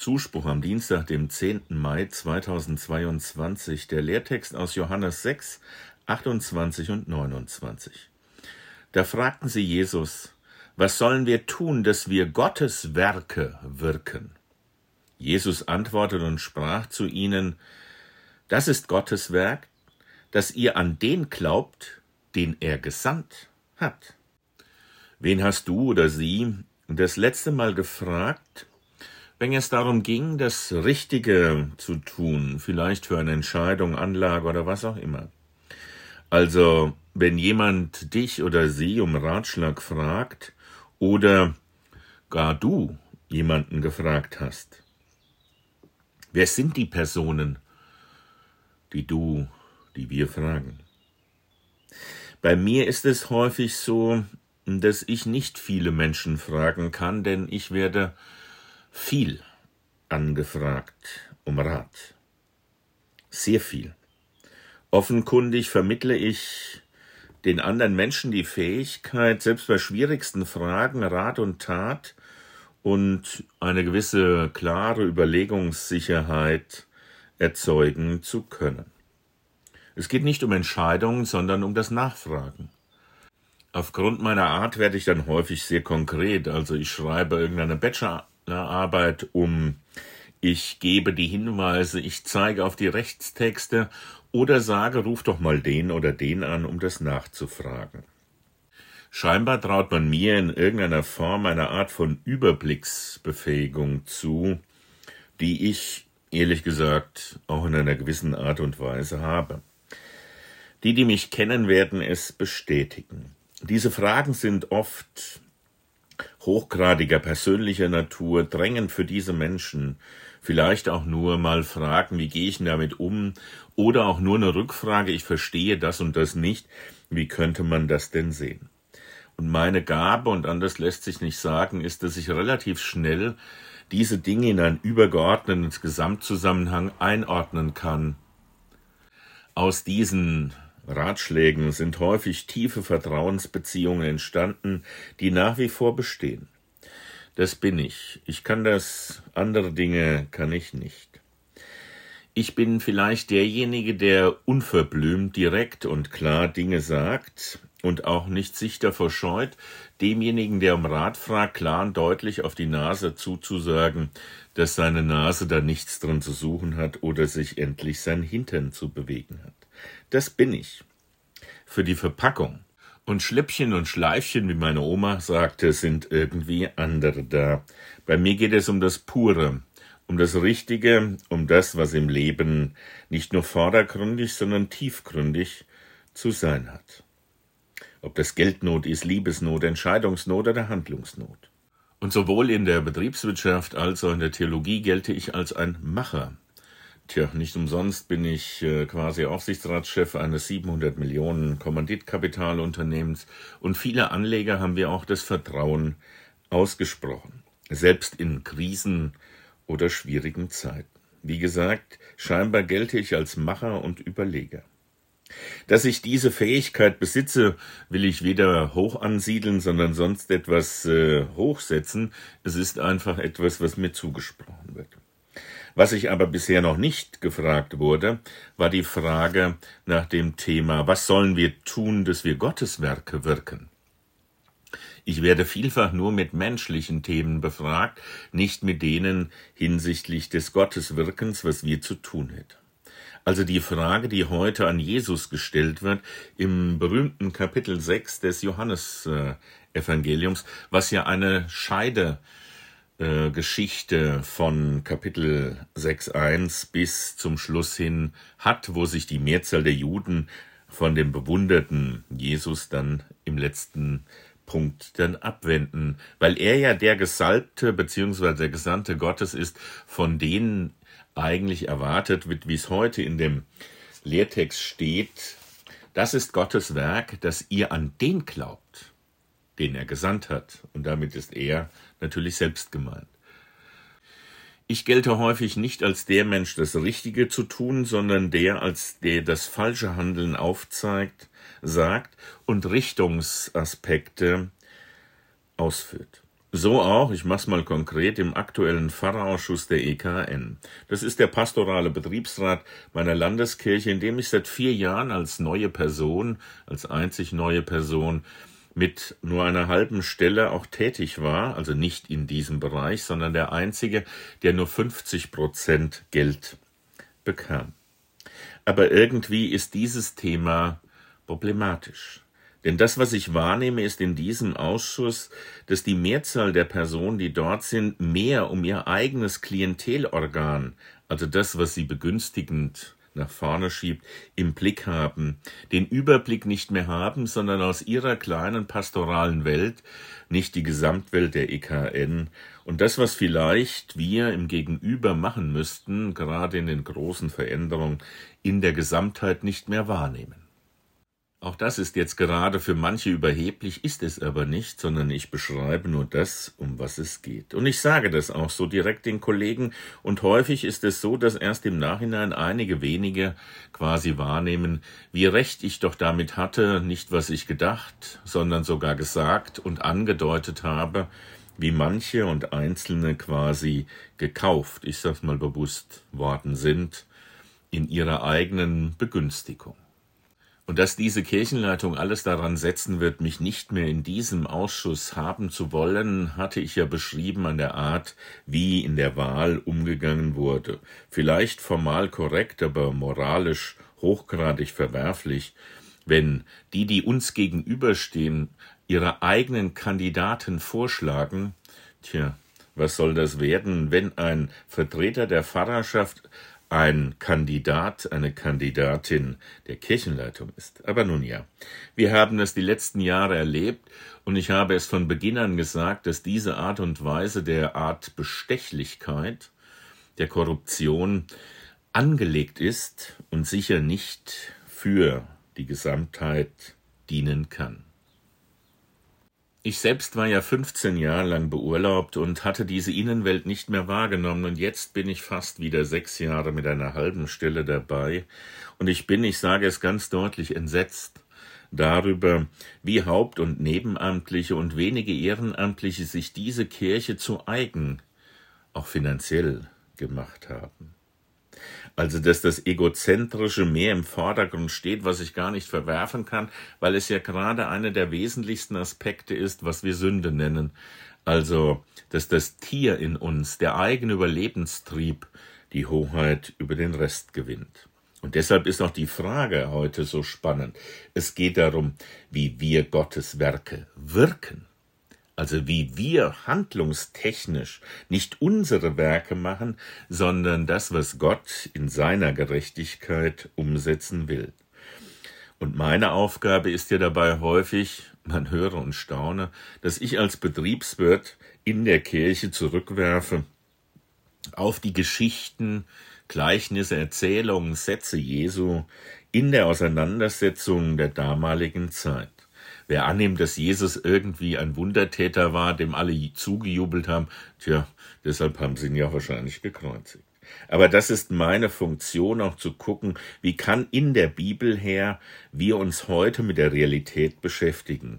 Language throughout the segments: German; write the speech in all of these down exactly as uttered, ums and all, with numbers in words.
Zuspruch am Dienstag, dem zehnten Mai zweitausendzweiundzwanzig, der Lehrtext aus Johannes sechs, achtundzwanzig und neunundzwanzig. Da fragten sie Jesus: Was sollen wir tun, dass wir Gottes Werke wirken? Jesus antwortete und sprach zu ihnen: Das ist Gottes Werk, dass ihr an den glaubt, den er gesandt hat. Wen hast du oder sie das letzte Mal gefragt, wenn es darum ging, das Richtige zu tun, vielleicht für eine Entscheidung, Anlage oder was auch immer? Also, wenn jemand dich oder sie um Ratschlag fragt oder gar du jemanden gefragt hast, wer sind die Personen, die du, die wir fragen? Bei mir ist es häufig so, dass ich nicht viele Menschen fragen kann, denn ich werde viel angefragt um Rat. Sehr viel. Offenkundig vermittle ich den anderen Menschen die Fähigkeit, selbst bei schwierigsten Fragen Rat und Tat und eine gewisse klare Überlegungssicherheit erzeugen zu können. Es geht nicht um Entscheidungen, sondern um das Nachfragen. Aufgrund meiner Art werde ich dann häufig sehr konkret, also ich schreibe irgendeine Bachelorarbeit um, ich gebe die Hinweise, ich zeige auf die Rechtstexte oder sage, ruf doch mal den oder den an, um das nachzufragen. Scheinbar traut man mir in irgendeiner Form eine Art von Überblicksbefähigung zu, die ich, ehrlich gesagt, auch in einer gewissen Art und Weise habe. Die, die mich kennen, werden es bestätigen. Diese Fragen sind oft hochgradiger persönlicher Natur, drängend für diese Menschen. Vielleicht auch nur mal Fragen, wie gehe ich denn damit um? Oder auch nur eine Rückfrage, ich verstehe das und das nicht. Wie könnte man das denn sehen? Und meine Gabe, und anders lässt sich nicht sagen, ist, dass ich relativ schnell diese Dinge in einen übergeordneten Gesamtzusammenhang einordnen kann. Aus diesen Ratschlägen sind häufig tiefe Vertrauensbeziehungen entstanden, die nach wie vor bestehen. Das bin ich. Ich kann das, andere Dinge kann ich nicht. Ich bin vielleicht derjenige, der unverblümt, direkt und klar Dinge sagt und auch nicht sich davor scheut, demjenigen, der um Rat fragt, klar und deutlich auf die Nase zuzusagen, dass seine Nase da nichts drin zu suchen hat oder sich endlich sein Hintern zu bewegen hat. Das bin ich. Für die Verpackung. Und Schläppchen und Schleifchen, wie meine Oma sagte, sind irgendwie andere da. Bei mir geht es um das Pure, um das Richtige, um das, was im Leben nicht nur vordergründig, sondern tiefgründig zu sein hat. Ob das Geldnot ist, Liebesnot, Entscheidungsnot oder Handlungsnot. Und sowohl in der Betriebswirtschaft als auch in der Theologie gelte ich als ein Macher. Tja, nicht umsonst bin ich äh, quasi Aufsichtsratschef eines siebenhundert Millionen Kommanditkapitalunternehmens und viele Anleger haben mir auch das Vertrauen ausgesprochen, selbst in Krisen oder schwierigen Zeiten. Wie gesagt, scheinbar gelte ich als Macher und Überleger. Dass ich diese Fähigkeit besitze, will ich weder hoch ansiedeln, sondern sonst etwas äh, hochsetzen. Es ist einfach etwas, was mir zugesprochen wird. Was ich aber bisher noch nicht gefragt wurde, war die Frage nach dem Thema, was sollen wir tun, dass wir Gottes Werke wirken? Ich werde vielfach nur mit menschlichen Themen befragt, nicht mit denen hinsichtlich des Gotteswirkens, was wir zu tun hätten. Also die Frage, die heute an Jesus gestellt wird, im berühmten Kapitel sechs des Johannes-Evangeliums, was ja eine Scheide Geschichte von Kapitel sechs Punkt eins bis zum Schluss hin hat, wo sich die Mehrzahl der Juden von dem bewunderten Jesus dann im letzten Punkt dann abwenden, weil er ja der Gesalbte bzw. der Gesandte Gottes ist, von denen eigentlich erwartet wird, wie es heute in dem Lehrtext steht, das ist Gottes Werk, dass ihr an den glaubt, den er gesandt hat. Und damit ist er natürlich selbst gemeint. Ich gelte häufig nicht als der Mensch, das Richtige zu tun, sondern der, als der das falsche Handeln aufzeigt, sagt und Richtungsaspekte ausführt. So auch, ich mach's mal konkret, im aktuellen Pfarrerausschuss der E K N. Das ist der pastorale Betriebsrat meiner Landeskirche, in dem ich seit vier Jahren als neue Person, als einzig neue Person, mit nur einer halben Stelle auch tätig war, also nicht in diesem Bereich, sondern der einzige, der nur fünfzig Prozent Geld bekam. Aber irgendwie ist dieses Thema problematisch. Denn das, was ich wahrnehme, ist in diesem Ausschuss, dass die Mehrzahl der Personen, die dort sind, mehr um ihr eigenes Klientelorgan, also das, was sie begünstigend nach vorne schiebt, im Blick haben, den Überblick nicht mehr haben, sondern aus ihrer kleinen pastoralen Welt, nicht die Gesamtwelt der E K N, und das, was vielleicht wir im Gegenüber machen müssten, gerade in den großen Veränderungen, in der Gesamtheit nicht mehr wahrnehmen. Auch das ist jetzt gerade für manche überheblich, ist es aber nicht, sondern ich beschreibe nur das, um was es geht. Und ich sage das auch so direkt den Kollegen, und häufig ist es so, dass erst im Nachhinein einige wenige quasi wahrnehmen, wie recht ich doch damit hatte, nicht was ich gedacht, sondern sogar gesagt und angedeutet habe, wie manche und Einzelne quasi gekauft, ich sag's mal bewusst, worden sind, in ihrer eigenen Begünstigung. Und dass diese Kirchenleitung alles daran setzen wird, mich nicht mehr in diesem Ausschuss haben zu wollen, hatte ich ja beschrieben an der Art, wie in der Wahl umgegangen wurde. Vielleicht formal korrekt, aber moralisch hochgradig verwerflich, wenn die, die uns gegenüberstehen, ihre eigenen Kandidaten vorschlagen. Tja, was soll das werden, wenn ein Vertreter der Pfarrerschaft ein Kandidat, eine Kandidatin der Kirchenleitung ist. Aber nun ja, wir haben es die letzten Jahre erlebt, und ich habe es von Beginn an gesagt, dass diese Art und Weise der Art Bestechlichkeit, der Korruption angelegt ist und sicher nicht für die Gesamtheit dienen kann. Ich selbst war ja fünfzehn Jahre lang beurlaubt und hatte diese Innenwelt nicht mehr wahrgenommen, und jetzt bin ich fast wieder sechs Jahre mit einer halben Stelle dabei, und ich bin, ich sage es ganz deutlich, entsetzt darüber, wie Haupt- und Nebenamtliche und wenige Ehrenamtliche sich diese Kirche zu eigen, auch finanziell, gemacht haben. Also, dass das Egozentrische mehr im Vordergrund steht, was ich gar nicht verwerfen kann, weil es ja gerade einer der wesentlichsten Aspekte ist, was wir Sünde nennen. Also, dass das Tier in uns, der eigene Überlebenstrieb, die Hoheit über den Rest gewinnt. Und deshalb ist auch die Frage heute so spannend. Es geht darum, wie wir Gottes Werke wirken. Also wie wir handlungstechnisch nicht unsere Werke machen, sondern das, was Gott in seiner Gerechtigkeit umsetzen will. Und meine Aufgabe ist ja dabei häufig, man höre und staune, dass ich als Betriebswirt in der Kirche zurückwerfe auf die Geschichten, Gleichnisse, Erzählungen, Sätze Jesu in der Auseinandersetzung der damaligen Zeit. Wer annimmt, dass Jesus irgendwie ein Wundertäter war, dem alle zugejubelt haben, tja, deshalb haben sie ihn ja wahrscheinlich gekreuzigt. Aber das ist meine Funktion, auch zu gucken, wie kann in der Bibel her wir uns heute mit der Realität beschäftigen.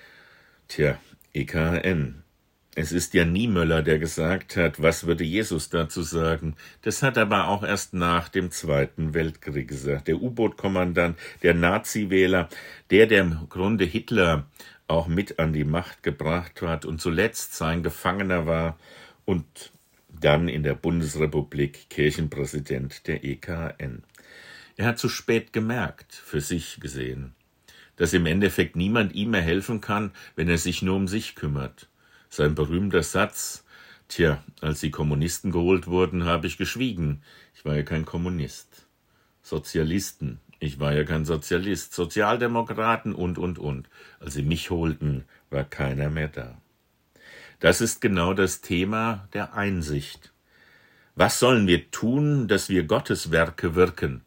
Tja, E K N. Es ist ja Niemöller, der gesagt hat, was würde Jesus dazu sagen? Das hat er aber auch erst nach dem Zweiten Weltkrieg gesagt. Der U-Boot-Kommandant, der Nazi-Wähler, der, der im Grunde Hitler auch mit an die Macht gebracht hat und zuletzt sein Gefangener war und dann in der Bundesrepublik Kirchenpräsident der E K N. Er hat zu spät gemerkt, für sich gesehen, dass im Endeffekt niemand ihm mehr helfen kann, wenn er sich nur um sich kümmert. Sein berühmter Satz, tja, als die Kommunisten geholt wurden, habe ich geschwiegen. Ich war ja kein Kommunist. Sozialisten, ich war ja kein Sozialist. Sozialdemokraten und, und, und. Als sie mich holten, war keiner mehr da. Das ist genau das Thema der Einsicht. Was sollen wir tun, dass wir Gottes Werke wirken?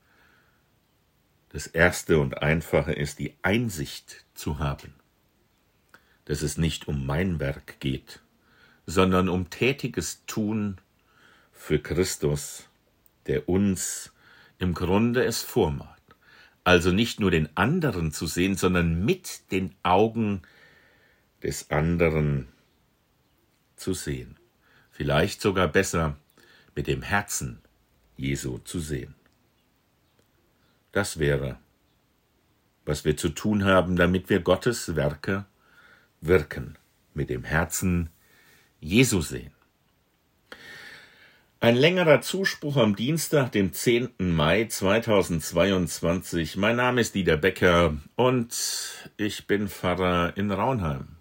Das Erste und Einfache ist, die Einsicht zu haben, dass es nicht um mein Werk geht, sondern um tätiges Tun für Christus, der uns im Grunde es vormacht. Also nicht nur den anderen zu sehen, sondern mit den Augen des anderen zu sehen. Vielleicht sogar besser, mit dem Herzen Jesu zu sehen. Das wäre, was wir zu tun haben, damit wir Gottes Werke wirken, mit dem Herzen Jesu sehen. Ein längerer Zuspruch am Dienstag, dem zehnten Mai zweitausendzweiundzwanzig. Mein Name ist Dieter Becker und ich bin Pfarrer in Raunheim.